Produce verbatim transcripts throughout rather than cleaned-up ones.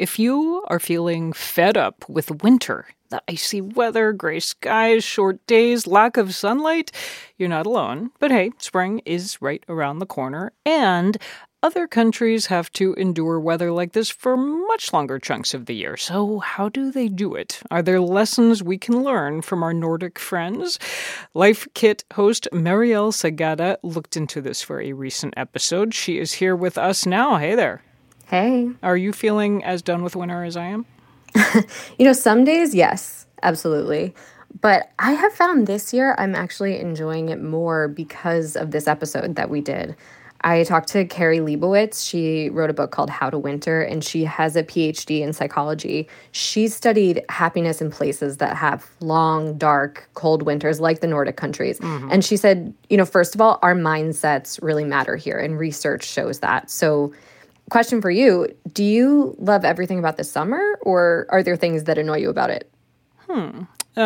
if you are feeling fed up with winter, the icy weather, gray skies, short days, lack of sunlight, you're not alone. But hey, spring is right around the corner, and other countries have to endure weather like this for much longer chunks of the year. So how do they do it? Are there lessons we can learn from our Nordic friends? Life Kit host Marielle Sagada looked into this for a recent episode. She is here with us now. Hey there. Hey. Are you feeling as done with winter as I am? You know, some days, yes, absolutely. But I have found this year I'm actually enjoying it more because of this episode that we did. I talked to Carrie Leibowitz. She wrote a book called How to Winter, and she has a P H D in psychology. She studied happiness in places that have long, dark, cold winters like the Nordic countries. Mm-hmm. And she said, you know, first of all, our mindsets really matter here, and research shows that. So question for you, do you love everything about the summer, or are there things that annoy you about it? Hmm.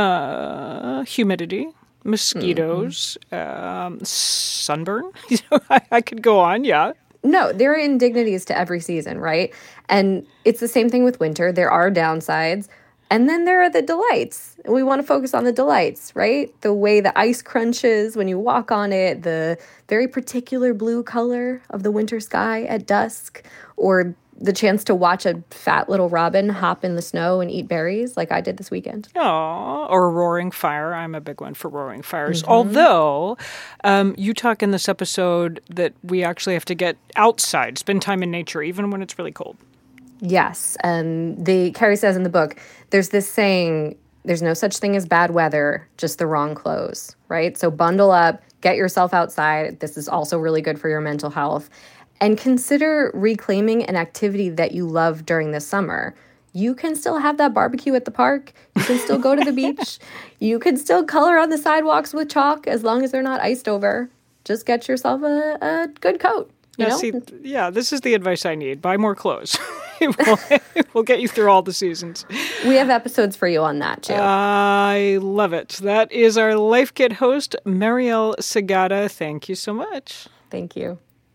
Uh, humidity. Mosquitoes, mm-hmm. um, sunburn. I, I could go on, yeah. No, there are indignities to every season, right? And it's the same thing with winter. There are downsides. And then there are the delights. We want to focus on the delights, right? The way the ice crunches when you walk on it, the very particular blue color of the winter sky at dusk, or the chance to watch a fat little robin hop in the snow and eat berries like I did this weekend. Oh, or a roaring fire. I'm a big one for roaring fires. Mm-hmm. Although um, you talk in this episode that we actually have to get outside, spend time in nature, even when it's really cold. Yes. And the Carrie says in the book, there's this saying, there's no such thing as bad weather, just the wrong clothes, right? So bundle up, get yourself outside. This is also really good for your mental health. And consider reclaiming an activity that you love during the summer. You can still have that barbecue at the park. You can still go to the beach. You can still color on the sidewalks with chalk as long as they're not iced over. Just get yourself a, a good coat. You yeah, know? see, yeah, this is the advice I need. Buy more clothes. we'll, we'll get you through all the seasons. We have episodes for you on that, too. I love it. That is our Life Kit host, Marielle Sagada. Thank you so much. Thank you.